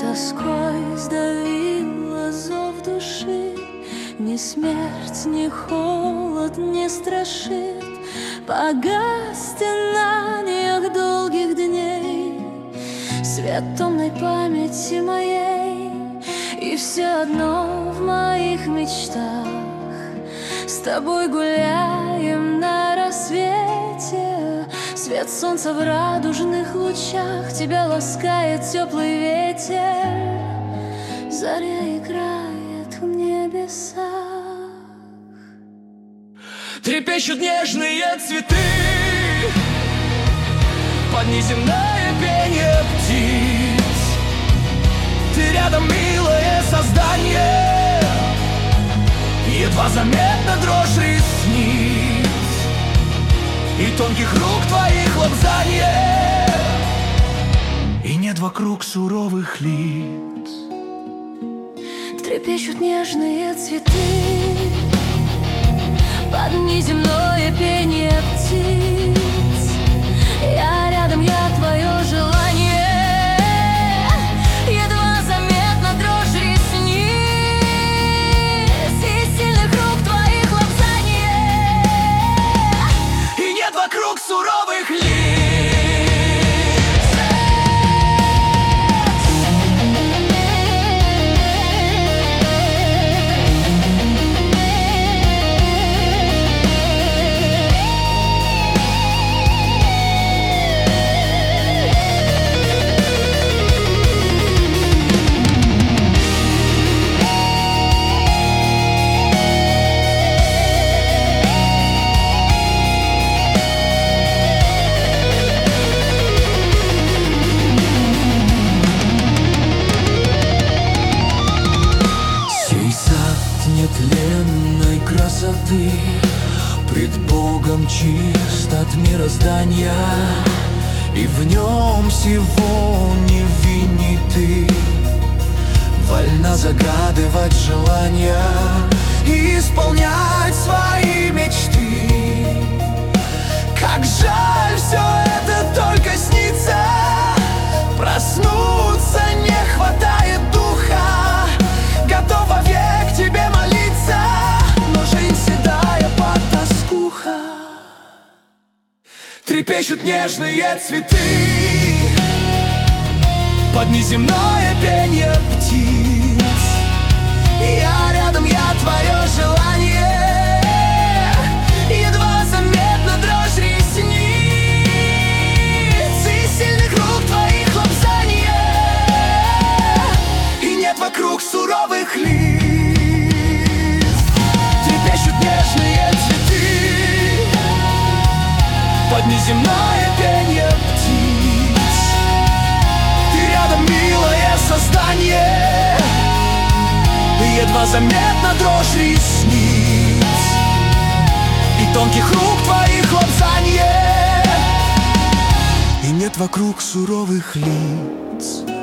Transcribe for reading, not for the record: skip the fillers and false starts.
тоской сдавила зов души. Ни смерть, ни холод не страшит по стенаниях долгих дней свет томной памяти моей. И все одно в моих мечтах с тобой гуляем на рассвете. Свет солнца в радужных лучах тебя ласкает теплый ветер. Заря играет в небесах. Трепещут нежные цветы под неземное пение птиц. Ты рядом, милое создание, едва заметна дрожь ресниц и тонких рук твоих лобзанье, и нет вокруг суровых лиц. Трепещут нежные цветы под неземное пение птиц. Я рядом, я твое желание, едва заметна дрожь ресниц и сильных рук твоих лобзанье, и нет вокруг суровых лиц. Нетленной красоты пред Богом чист от мироздания, и в нем всего не вини ты. Вольна загадывать желания и исполнять свои мечты. Как жаль, все это только снится, проснуться не хватает духа. Готов вовек тебе молиться, но жизнь седая под тоскуха. Трепещут нежные цветы под неземное пение птиц. Я рядом, я твое желание, едва заметна дрожь ресниц и сильных рук твоих лобзанье, и нет вокруг суровых лиц. Трепещут нежные цветы под неземное пение птиц. Ты рядом, милое создание, едва заметна дрожь ресниц и тонких рук твоих лобзанье, и нет вокруг суровых лиц.